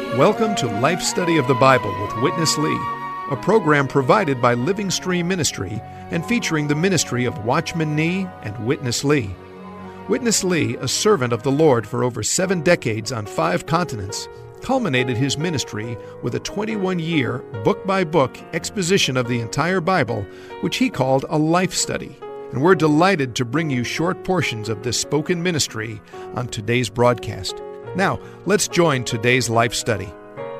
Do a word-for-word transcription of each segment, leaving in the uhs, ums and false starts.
Welcome to Life Study of the Bible with Witness Lee, a program provided by Living Stream Ministry and featuring the ministry of Watchman Nee and Witness Lee. Witness Lee, a servant of the Lord for over seven decades on five continents, culminated his ministry with a twenty-one-year, book-by-book exposition of the entire Bible, which he called a life study. And we're delighted to bring you short portions of this spoken ministry on today's broadcast. Now, let's join today's life study.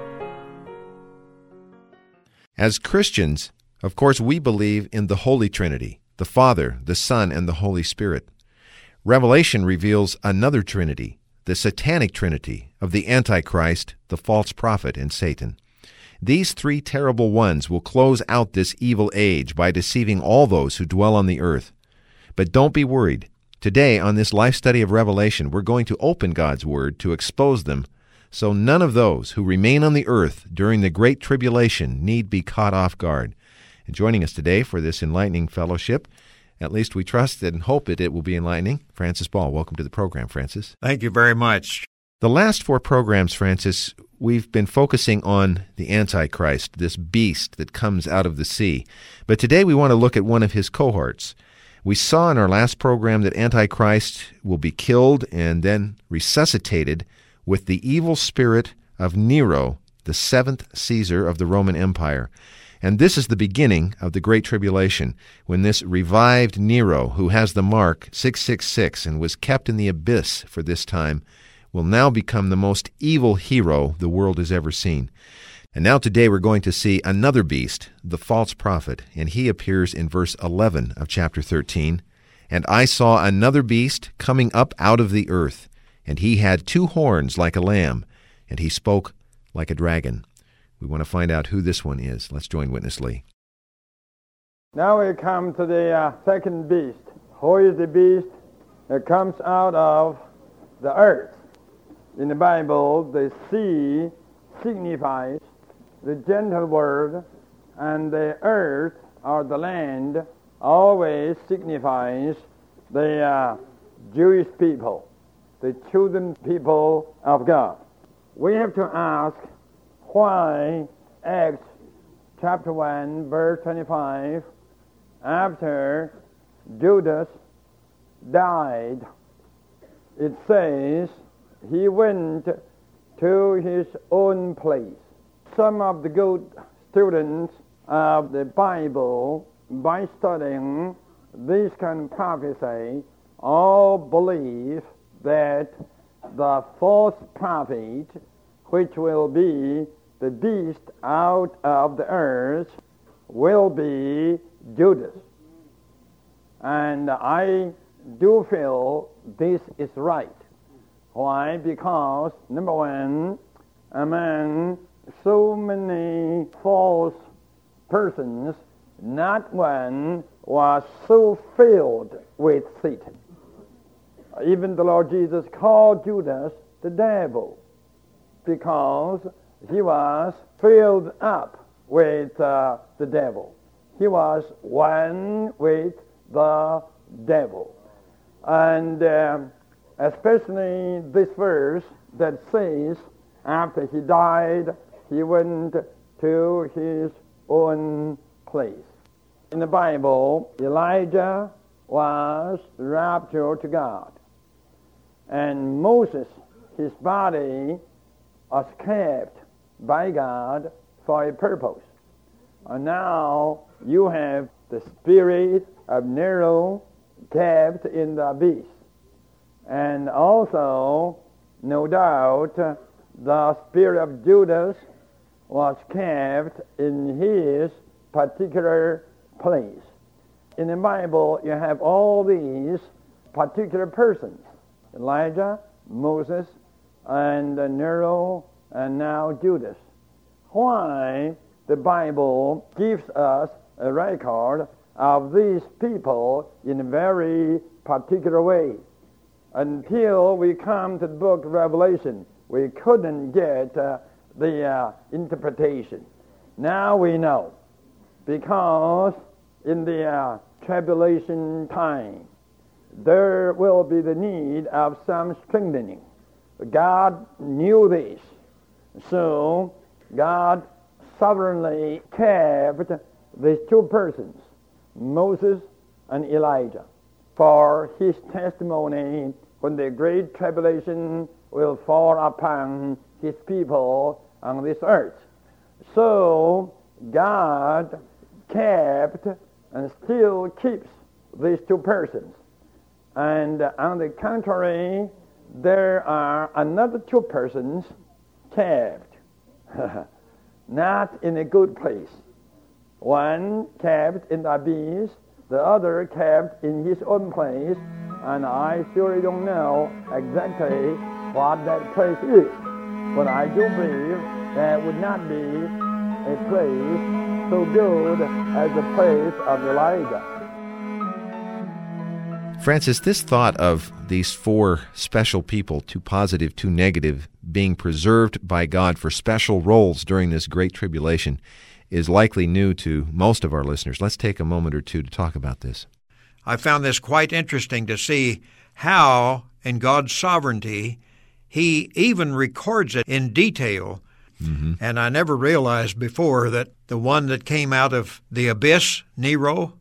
As Christians, of course, we believe in the Holy Trinity, the Father, the Son, and the Holy Spirit. Revelation reveals another Trinity, the Satanic Trinity of the Antichrist, the false prophet, and Satan. These three terrible ones will close out this evil age by deceiving all those who dwell on the earth. But don't be worried. Today, on this life study of Revelation, we're going to open God's Word to expose them, so none of those who remain on the earth during the Great Tribulation need be caught off guard. And joining us today for this enlightening fellowship, at least we trust and hope that it will be enlightening, Francis Ball. Welcome to the program, Francis. Thank you very much. The last four programs, Francis, we've been focusing on the Antichrist, this beast that comes out of the sea. But today we want to look at one of his cohorts. We saw in our last program that Antichrist will be killed and then resuscitated with the evil spirit of Nero, the seventh Caesar of the Roman Empire. And this is the beginning of the Great Tribulation, when this revived Nero, who has the mark six six six and was kept in the abyss for this time, will now become the most evil hero the world has ever seen. And now today we're going to see another beast, the false prophet, and he appears in verse eleven of chapter thirteen. And I saw another beast coming up out of the earth, and he had two horns like a lamb, and he spoke like a dragon. We want to find out who this one is. Let's join Witness Lee. Now we come to the uh, second beast. Who is the beast that comes out of the earth? In the Bible, the sea signifies the gentle word, and the earth or the land always signifies the uh, Jewish people, the chosen people of God. We have to ask why Acts chapter one, verse twenty-five, after Judas died, it says he went to his own place. Some of the good students of the Bible, by studying this kind of prophecy, all believe that the false prophet, which will be the beast out of the earth, will be Judas. And I do feel this is right. Why? Because, number one, among so many false persons, not one was so filled with Satan. Even the Lord Jesus called Judas the devil because he was filled up with uh, the devil. He was one with the devil. And um, especially this verse that says, after he died, he went to his own place. In the Bible, Elijah was raptured to God. And Moses, his body, was kept by God for a purpose. And now you have the spirit of Nero kept in the abyss. And also, no doubt, the spirit of Judas was kept in his particular place. In the Bible, you have all these particular persons: Elijah, Moses, and Nero, and now Judas. Why the Bible gives us a record of these people in a very particular way? Until we come to the book of Revelation, we couldn't get uh, the uh, interpretation. Now we know, because in the uh, tribulation time, there will be the need of some strengthening. God knew this, So God sovereignly kept these two persons, Moses and Elijah, for his testimony when the great tribulation will fall upon his people on this earth. So God kept and still keeps these two persons. And on the contrary, there are another two persons kept, not in a good place. One kept in the abyss, the other kept in his own place, and I surely don't know exactly what that place is. But I do believe that would not be a place so good as the place of Elijah. Francis, this thought of these four special people, two positive, two negative, being preserved by God for special roles during this great tribulation is likely new to most of our listeners. Let's take a moment or two to talk about this. I found this quite interesting to see how, in God's sovereignty, He even records it in detail. Mm-hmm. And I never realized before that the one that came out of the abyss, Nero,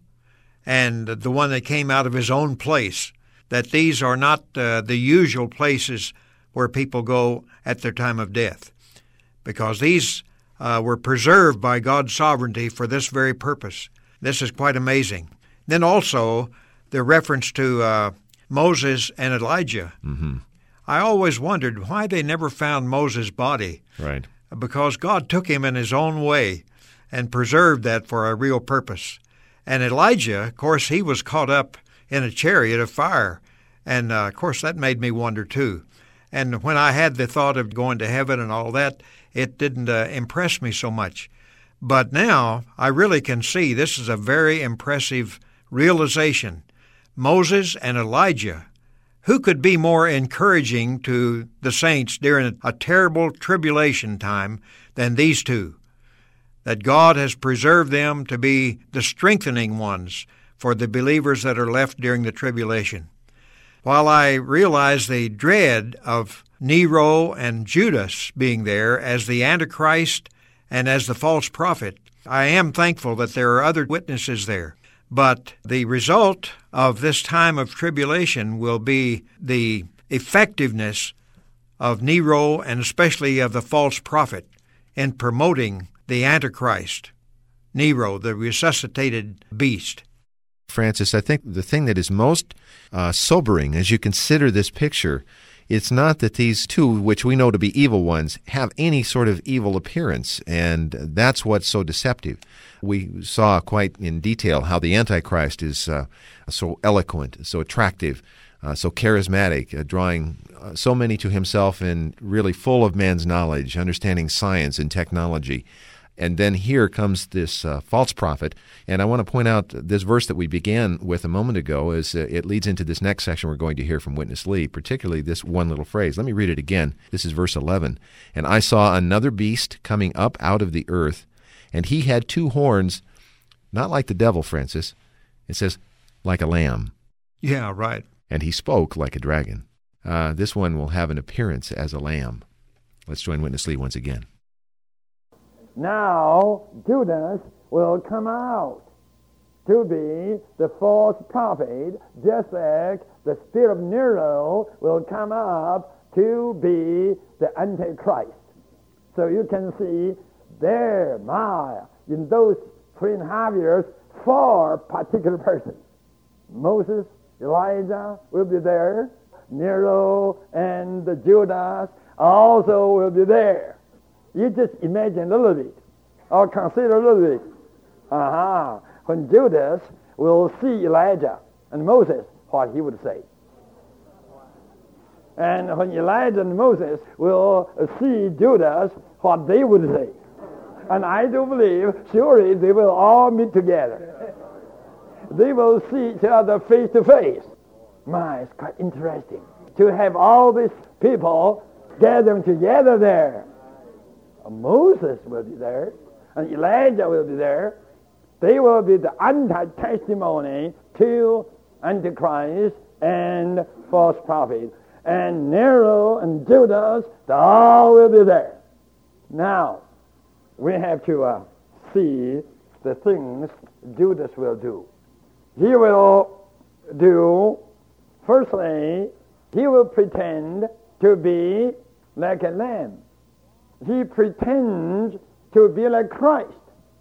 and the one that came out of his own place, that these are not uh, the usual places where people go at their time of death, because these uh, were preserved by God's sovereignty for this very purpose. This is quite amazing. Then also the reference to uh, Moses and Elijah. Mm-hmm. I always wondered why they never found Moses' body. Right. Because God took him in his own way and preserved that for a real purpose. And Elijah, of course, he was caught up in a chariot of fire. And, uh, of course, that made me wonder, too. And when I had the thought of going to heaven and all that, it didn't uh, impress me so much. But now I really can see this is a very impressive realization. Moses and Elijah. Who could be more encouraging to the saints during a terrible tribulation time than these two? That God has preserved them to be the strengthening ones for the believers that are left during the tribulation. While I realize the dread of Nero and Judas being there as the Antichrist and as the false prophet, I am thankful that there are other witnesses there. But the result of this time of tribulation will be the effectiveness of Nero and especially of the false prophet in promoting the Antichrist, Nero, the resuscitated beast. Francis, I think the thing that is most uh, sobering as you consider this picture, it's not that these two, which we know to be evil ones, have any sort of evil appearance, and that's what's so deceptive. We saw quite in detail how the Antichrist is uh, so eloquent, so attractive, uh, so charismatic, uh, drawing uh, so many to himself and really full of man's knowledge, understanding science and technology. And then here comes this uh, false prophet. And I want to point out this verse that we began with a moment ago as uh, it leads into this next section we're going to hear from Witness Lee, particularly this one little phrase. Let me read it again. This is verse eleven. And I saw another beast coming up out of the earth, and he had two horns, not like the devil, Francis. It says, like a lamb. Yeah, right. And he spoke like a dragon. Uh, this one will have an appearance as a lamb. Let's join Witness Lee once again. Now Judas will come out to be the false prophet, just like the spirit of Nero will come up to be the Antichrist. So you can see there, my, in those three and a half years, four particular persons. Moses, Elijah will be there. Nero and the Judas also will be there. You just imagine a little bit, or consider a little bit. Uh-huh. When Judas will see Elijah and Moses, what he would say. And when Elijah and Moses will see Judas, what they would say. And I do believe, surely they will all meet together. They will see each other face to face. My, it's quite interesting to have all these people gathering together there. Moses will be there, and Elijah will be there. They will be the anti-testimony to Antichrist and false prophet. And Nero and Judas, they all will be there. Now, we have to uh, see the things Judas will do. He will do, firstly, he will pretend to be like a lamb. He pretends to be like Christ.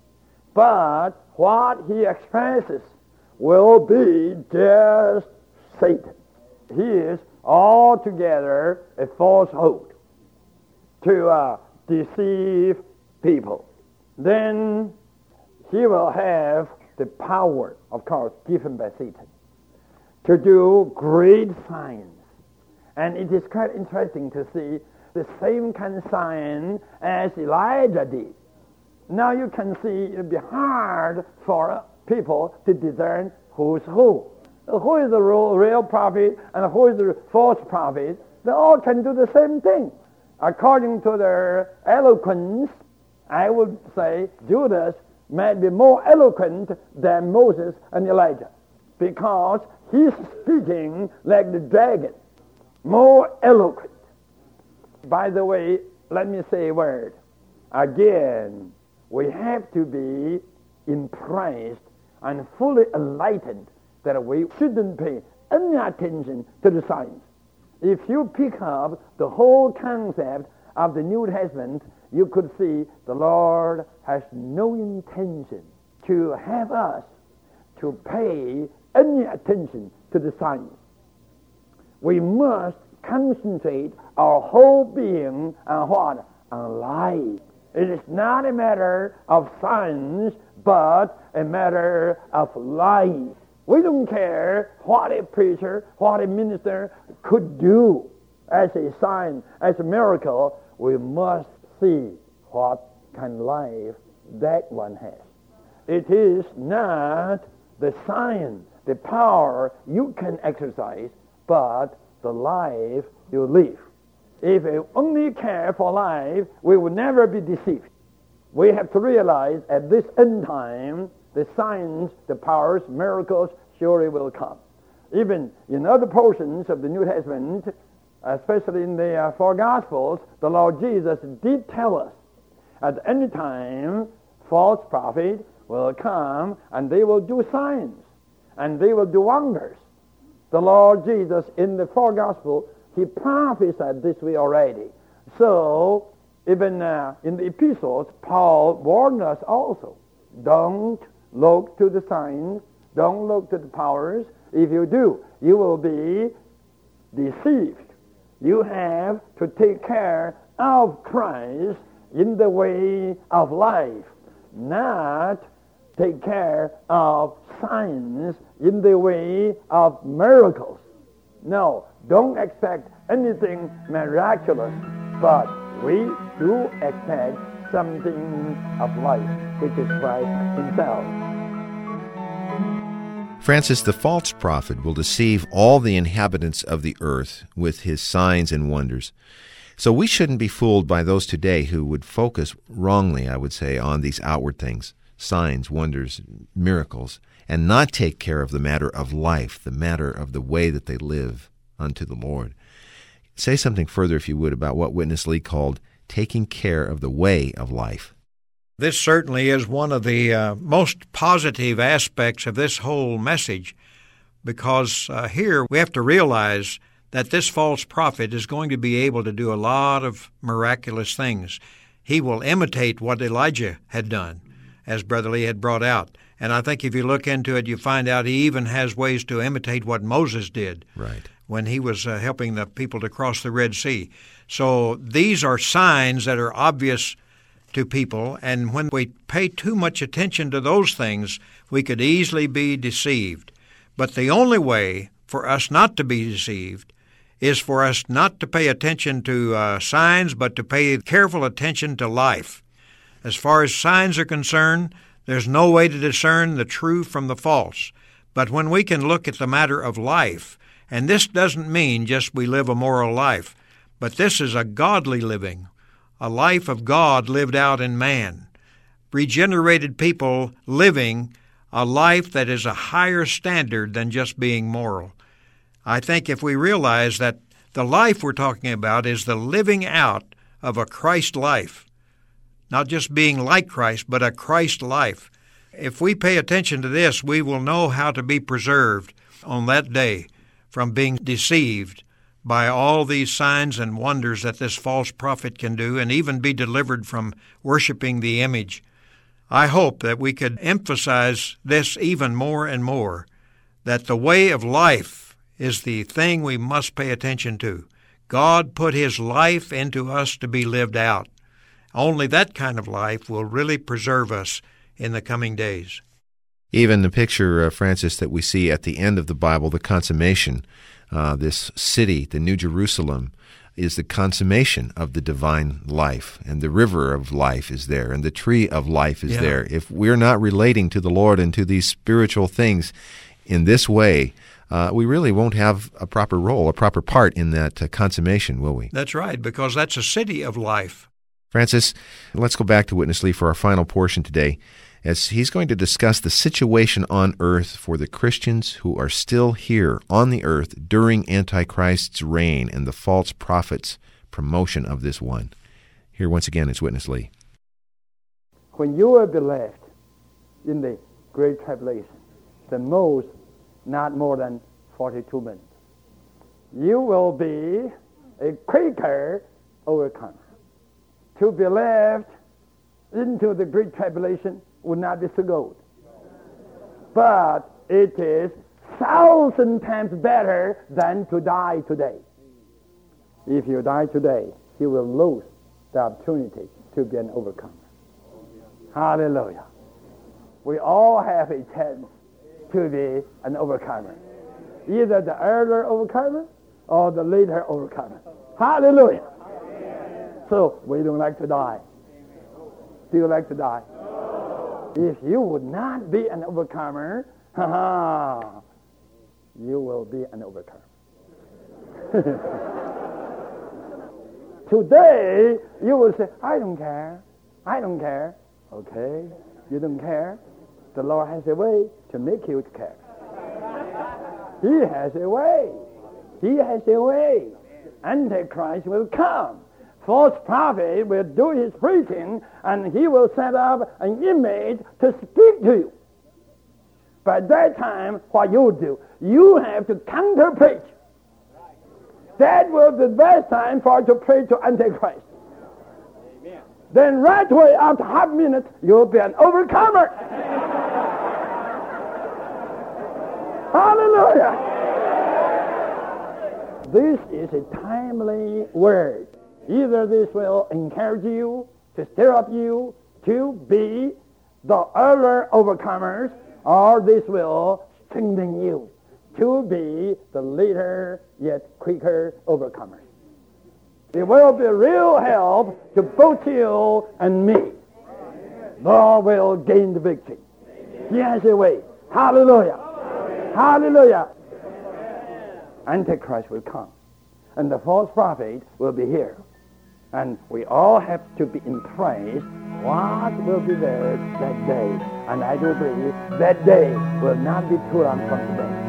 But what he expresses will be just Satan. He is altogether a falsehood to uh, deceive people. Then he will have the power, of course, given by Satan, to do great signs. And it is quite interesting to see the same kind of sign as Elijah did. Now you can see it would be hard for people to discern who's who. Who is the real prophet and who is the false prophet? They all can do the same thing. According to their eloquence, I would say Judas might be more eloquent than Moses and Elijah, because he's speaking like the dragon, more eloquent. By the way, let me say a word. Again, we have to be impressed and fully enlightened that we shouldn't pay any attention to the signs. If you pick up the whole concept of the New Testament, you could see the Lord has no intention to have us to pay any attention to the signs. We must concentrate our whole being on what? On life. It is not a matter of signs, but a matter of life. We don't care what a preacher, what a minister could do as a sign, as a miracle. We must see what kind of life that one has. It is not the sign, the power you can exercise, but the life you live. If we only care for life, we will never be deceived. We have to realize at this end time, the signs, the powers, miracles surely will come. Even in other portions of the New Testament, especially in the uh, four Gospels, the Lord Jesus did tell us at any time false prophets will come and they will do signs and they will do wonders. The Lord Jesus in the four Gospels, he prophesied this way already. So even uh, in the epistles, Paul warned us also, don't look to the signs, don't look to the powers. If you do, you will be deceived. You have to take care of Christ in the way of life, not take care of signs in the way of miracles. No, don't expect anything miraculous, but we do expect something of life, which is Christ himself. Francis, the false prophet will deceive all the inhabitants of the earth with his signs and wonders. So we shouldn't be fooled by those today who would focus wrongly, I would say, on these outward things, signs, wonders, miracles, and not take care of the matter of life, the matter of the way that they live unto the Lord. Say something further, if you would, about what Witness Lee called taking care of the way of life. This certainly is one of the uh, most positive aspects of this whole message, because uh, here we have to realize that this false prophet is going to be able to do a lot of miraculous things. He will imitate what Elijah had done, as Brother Lee had brought out. And I think if you look into it, you find out he even has ways to imitate what Moses did. Right. When he was uh, helping the people to cross the Red Sea. So these are signs that are obvious to people, and when we pay too much attention to those things, we could easily be deceived. But the only way for us not to be deceived is for us not to pay attention to uh, signs, but to pay careful attention to life. As far as signs are concerned, there's no way to discern the true from the false. But when we can look at the matter of life, and this doesn't mean just we live a moral life, but this is a godly living, a life of God lived out in man, regenerated people living a life that is a higher standard than just being moral. I think if we realize that the life we're talking about is the living out of a Christ life, not just being like Christ, but a Christ life. If we pay attention to this, we will know how to be preserved on that day from being deceived by all these signs and wonders that this false prophet can do, and even be delivered from worshiping the image. I hope that we could emphasize this even more and more, that the way of life is the thing we must pay attention to. God put His life into us to be lived out. Only that kind of life will really preserve us in the coming days. Even the picture, uh, Francis, that we see at the end of the Bible, the consummation, uh, this city, the New Jerusalem, is the consummation of the divine life, and the river of life is there, and the tree of life is Yeah. there. If we're not relating to the Lord and to these spiritual things in this way, uh, we really won't have a proper role, a proper part in that uh, consummation, will we? That's right, because that's a city of life. Francis, let's go back to Witness Lee for our final portion today, as he's going to discuss the situation on earth for the Christians who are still here on the earth during Antichrist's reign and the false prophet's promotion of this one. Here once again is Witness Lee. When you will be left in the Great Tribulation, the most, not more than forty-two minutes, you will be a quicker overcomer. To be left into the Great Tribulation would not be so good. But it is thousand times better than to die today. If you die today, you will lose the opportunity to be an overcomer. Hallelujah. We all have a chance to be an overcomer. Either the earlier overcomer or the later overcomer. Hallelujah. So, we don't like to die. Do you like to die? No. If you would not be an overcomer, ha-ha, you will be an overcomer. Today, you will say, I don't care. I don't care. Okay, you don't care. The Lord has a way to make you care. He has a way. He has a way. Antichrist will come. False prophet will do his preaching, and he will set up an image to speak to you. By that time, what you do, you have to counter-preach. That will be the best time for you to preach to Antichrist. Amen. Then right away, after half a minute, you'll be an overcomer. Hallelujah. This is a timely word. Either this will encourage you, to stir up you, to be the earlier overcomers, or this will strengthen you to be the later yet quicker overcomers. It will be real help to both you and me. Lord will gain the victory. He has a way. Hallelujah. Hallelujah. Antichrist will come, and the false prophet will be here. And we all have to be in praise. What will be there that day? And I do believe that day will not be too long from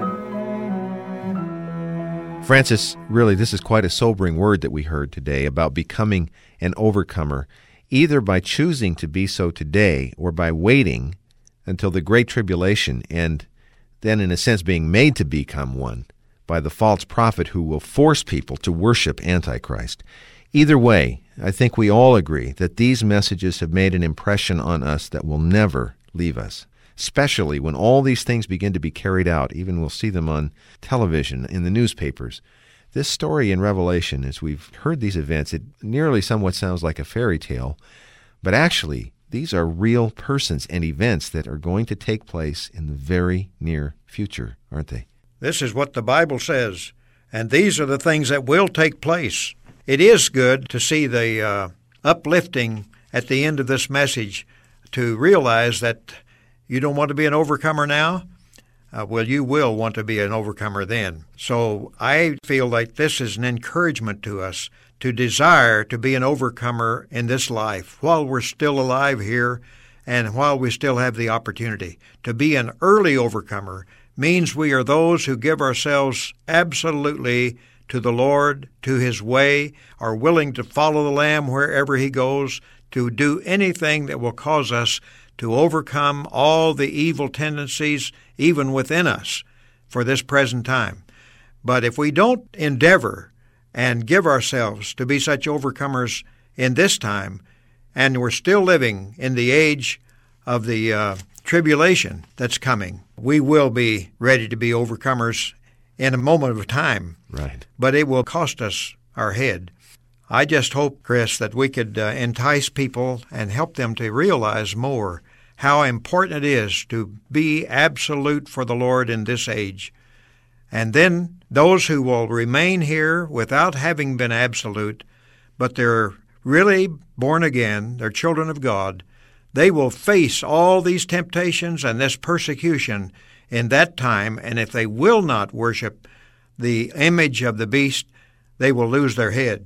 today. Francis, really, this is quite a sobering word that we heard today about becoming an overcomer, either by choosing to be so today or by waiting until the Great Tribulation and then, in a sense, being made to become one by the false prophet who will force people to worship Antichrist. Either way, I think we all agree that these messages have made an impression on us that will never leave us, especially when all these things begin to be carried out. Even we'll see them on television, in the newspapers. This story in Revelation, as we've heard these events, it nearly somewhat sounds like a fairy tale, but actually, these are real persons and events that are going to take place in the very near future, aren't they? This is what the Bible says, and these are the things that will take place. It is good to see the uh, uplifting at the end of this message, to realize that you don't want to be an overcomer now. Uh, well, you will want to be an overcomer then. So I feel like this is an encouragement to us to desire to be an overcomer in this life while we're still alive here and while we still have the opportunity. To be an early overcomer means we are those who give ourselves absolutely to the Lord, to His way, are willing to follow the Lamb wherever He goes, to do anything that will cause us to overcome all the evil tendencies, even within us, for this present time. But if we don't endeavor and give ourselves to be such overcomers in this time, and we're still living in the age of the uh, tribulation that's coming, we will be ready to be overcomers in a moment of time. Right. But it will cost us our head. I just hope, Chris, that we could uh, entice people and help them to realize more how important it is to be absolute for the Lord in this age. And then those who will remain here without having been absolute, but they're really born again, they're children of God, they will face all these temptations and this persecution in that time, and if they will not worship the image of the beast, they will lose their head.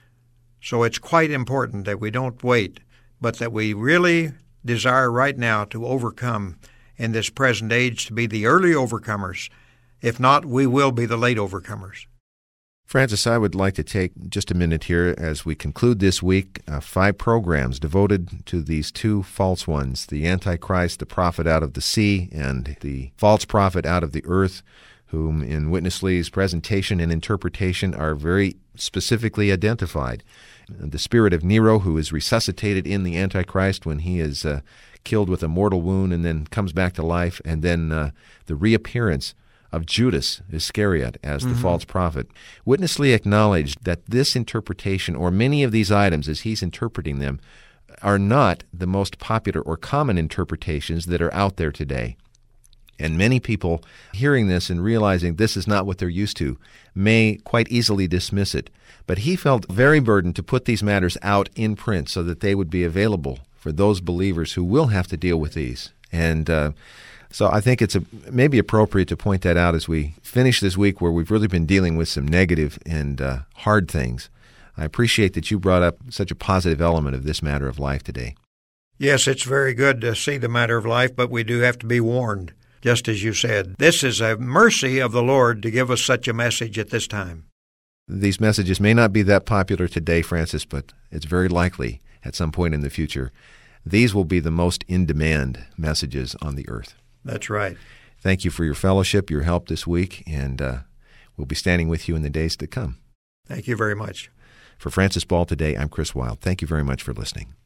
So it's quite important that we don't wait, but that we really desire right now to overcome in this present age, to be the early overcomers. If not, we will be the late overcomers. Francis, I would like to take just a minute here as we conclude this week, uh, five programs devoted to these two false ones, the Antichrist, the prophet out of the sea, and the false prophet out of the earth, whom in Witness Lee's presentation and interpretation are very specifically identified. The spirit of Nero, who is resuscitated in the Antichrist when he is uh, killed with a mortal wound and then comes back to life, and then uh, the reappearance of Judas Iscariot as the mm-hmm. false prophet. Witness Lee acknowledged that this interpretation, or many of these items as he's interpreting them, are not the most popular or common interpretations that are out there today. And many people hearing this and realizing this is not what they're used to may quite easily dismiss it. But he felt very burdened to put these matters out in print so that they would be available for those believers who will have to deal with these. And uh, so I think it's a, maybe appropriate to point that out as we finish this week where we've really been dealing with some negative and uh, hard things. I appreciate that you brought up such a positive element of this matter of life today. Yes, it's very good to see the matter of life, but we do have to be warned. Just as you said, this is a mercy of the Lord to give us such a message at this time. These messages may not be that popular today, Francis, but it's very likely at some point in the future these will be the most in-demand messages on the earth. That's right. Thank you for your fellowship, your help this week, and uh, we'll be standing with you in the days to come. Thank you very much. For Francis Ball today, I'm Chris Wilde. Thank you very much for listening.